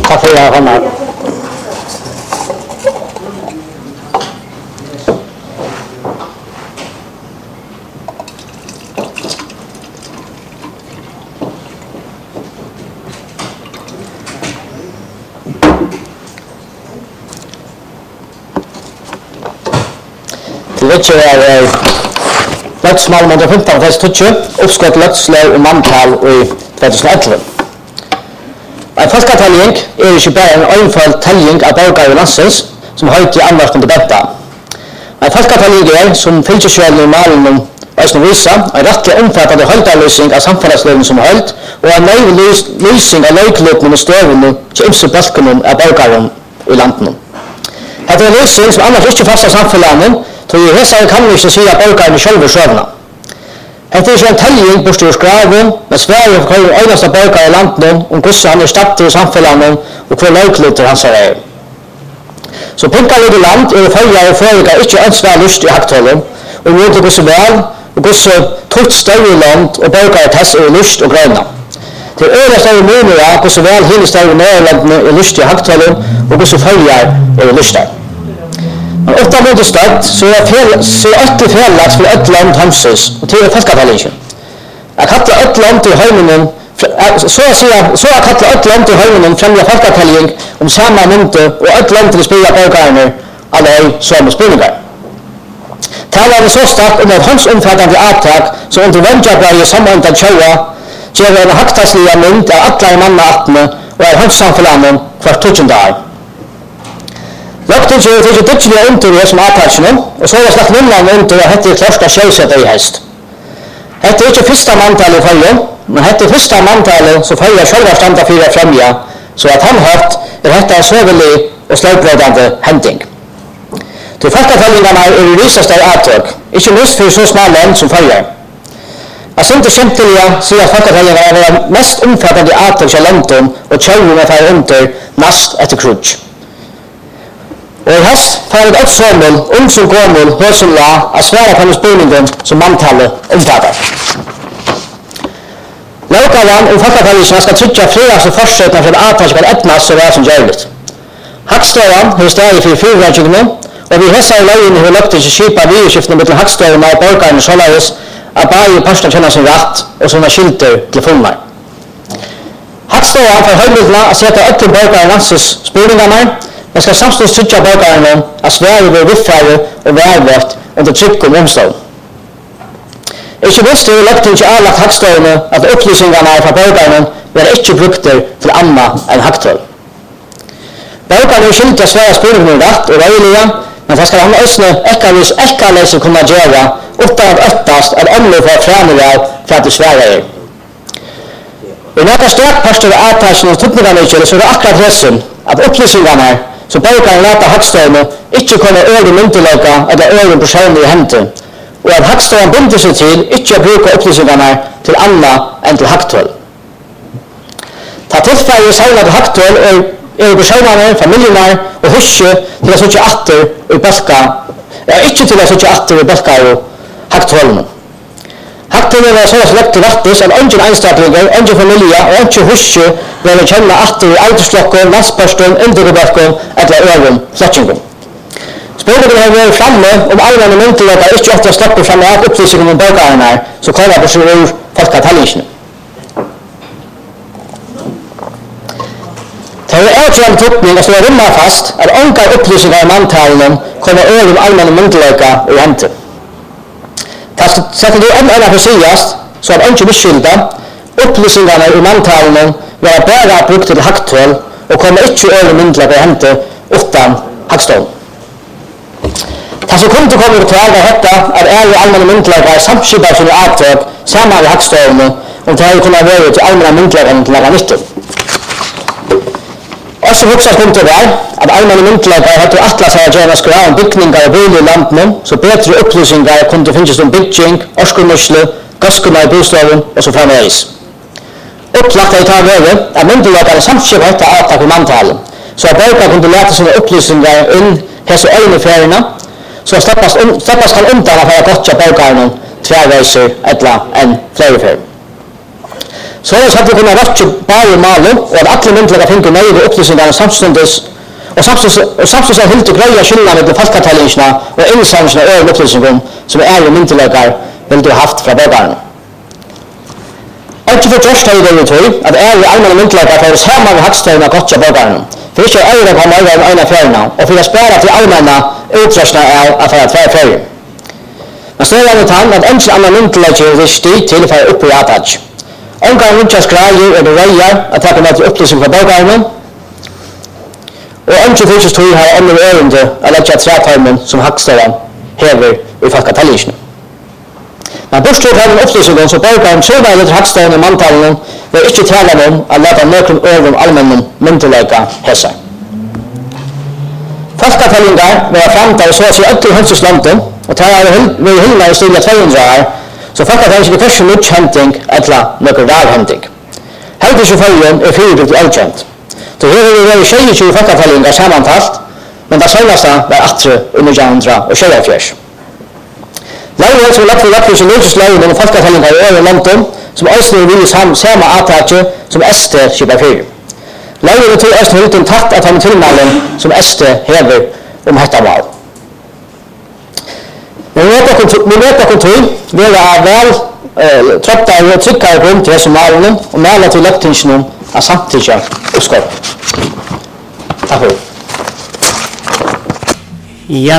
kaffe her hånda. Til vekk Løgtsmål 15 oppskott løgtsløv og manntal i 2011. En folketelling ikke bare en øyenfølt telling av borgere i landsens, som høyt i anverkende benta. En folketelling som fylkesjølen i malen om Øysten Visa, en rettelig omfattende høytalysing av samfunnsløven som høyt, og en nøylig lysing av løykløpene og støvene til ymse bølkene av borgere i landene. Dette en lysing som annars ikke fast av samfunnet, tror jeg hesar kan vi ikke si at borgerne selv søvna. Dette ikke en telling bort til skraven, men Sverige for hver eneste borgere i landet om hvordan han statt i samfunnet og hver løyklutter hans er. Så pinkallige land i følge og foregår ikke ønsvær lyst i haktholden, og mot hvordan vel og hvordan trådt større land og borgere tess er lyst og grønna. Det øyne større mulig av hvordan vel hele større nærlandene er lyst i haktholden og hvordan følger er lyst der. Men 8 måneder støtt, så er 8 fjellet for 8 land hamses, og til folketellingen. Jeg kaller 8 land i høymenen, så jeg kaller 8 land i høymenen fremmer folketelling om samme mynte, og 8 land til å spille borgerne, alle samme spillinger. Taler så start om et håndsomfattende avtak, som under vennjabbeie sammenhengt kjøa, gjør en haktaslige mynd av alle mannaatene og av håndssamfunnet hvert 1000 dager. Lokten er ikke dødslige under det som avtaksene, og så er det slagt minnene under at dette klart skal skjøsette i hest. Dette ikke første manntallet i følge, men dette første manntallet som følger selv standa for å fremja, så at han hørt dette en søvelig og slagbrødende hending. Til folketellingene er risast av avtøk, ikke minst for så små land som følger. Jeg synes det kjempelige sier at folketellingene er det mest omfattende avtøk av London og kjøvene for under nast etter krutsk. Og i hest får et åttsåmel, som gåmel, høysum la, av svære på spurningen som manntallet omfatter. Lovgavan folketellingen skal trykja flere som forsøkene for avtaket kan etnas så vel som gjørligt. Hackstøren har stadig for fyrverkjengene, og vi hesser i løgene har løgt til å skipa virskiftene mellom hackstøren og borgerne såleis at bare parsten kjenner sin rett og sånne skilter til fullmær. Hackstøren får høymidlene å sette 8 borgere i landsens spurningene, men skal samtidig trykja borgerne at Sverige vil viffære og værvøkt under trykk om omstånd. Ikke minst er det løgt til å avlagt hackstøyene at opplysningene fra borgerne vil ikke brukter til anna enn hacktøy. Borgerne er skyldig at Sverige spurningene rett og røylige, men det skal han også ekkalese kunne gjøre utan at øttast at andre får fremmer av for at det Sverige er. I noen strekparster av avtaksene og tuppningene så er det akkurat hesen at opplysningene så borgerne lata hackstøyene ikke kunne øre myndeløyga eller øre personer i hendene, og at hackstøyene binder seg til ikke å bruke opplysningene til anna enn til hacktøy. Ta tilfære seg til hacktøy er personene, familiene og huske til å sitte atter i bølka, ikke til å sitte atter i bølka og hacktøyene. Hacktøyene er sånn lagt til rettes at ingen einstaklinger, ingen familie og ingen huske vil kjenne atter i aldersflokken, landsposten, indrebølken eller øren flottsingen. Spørningen har vært fremme om allmenne myndigheter ikke ofte slipper fremme av opplysningen om borgerne som kommer på seg ur folketellingene. Det er avgjørende trykkning å slå rimmer fast at unge opplysninger i manntalen kommer ur allmenne myndigheter og hente. Det setter du enda for sigast, så at ikke beskylda, opplysningene i manntalen vil bare brukt til hacktøl og kommer ikke ur myndigheter og hente utan hackstøl. Det som kommer til å komme til å hette at allmenne myndigheter er samskipet sine avtøk sammen med hackstølene om det har kunnet være til allmenne myndigheter til å lage nytte. Også hoksaspunktet er at allmenne myndigheter har til atlas av å gjøre skrevet om bygninger og bolig i landene, så bedre opplysninger kunne finnes om bygging, orskonørsle, gasskunner i bostaden og så fremveis. Opplagt er i tar over at myndigheter er samskipet etter avtak i manntalen, så at borgere kunne lete sine opplysninger inn hese øyneferiene, så slappast kan undan at det er godt til borgerne tverrveiser eller enn flere ferier. Så hadde vi kunnet røkke bare malen, og at alle myndelager finner nøyre opplysninger samståndes, og samståndes er helt til greia skillene mellom folketellingene og innsamlingene og øvrige opplysninger som i myndelager vil du haft fra borgeren. Ikke for først har vi det tog at i allmenne myndelager føres her mange hakstøyene godt til borgeren, for ikke å komme over en øyne fjerne, og for å spære til allmenne utrustninger av at det er ferie. Men så er det tann at ønsker andre myndelager er sti til for å oppe i attack. Omgang myndjas greier det reier at det kan være til opplysning fra borgerne, og ønsker fysisk tog har andre ørende å legge trætarmen som hakstøyene hever i folketellingene. Men bortsett fra den opplysningen som borgeren trøver etter hakstøyene og manntallene vil ikke tale om å lete noen øvrige allmenn myndelager hese. Folketellinger vil ha fremtatt så å si etter hønseslandet, og det har vært hyllene i stilet 200 år, så folketellinger er først mye henting eller noen rarhenting. Heldigvis i følgen er 4 avkjent. Så her har vi 22 folketellinger sammantalt, men det seneste var 8 under 1974. Lauren som lagt for lagt i løsesleien om folketellinger i øvrige landet, som Østner vil samme avtaket som SD skipper 4. Lauren tog Østner ut en tatt av den tilmalen som SD hever om dette var. Men vi vet kontor vil ha vel trådte og trykkere grunn til disse malene og male til løgtingene av samtidig oppskål. Takk for det. Ja,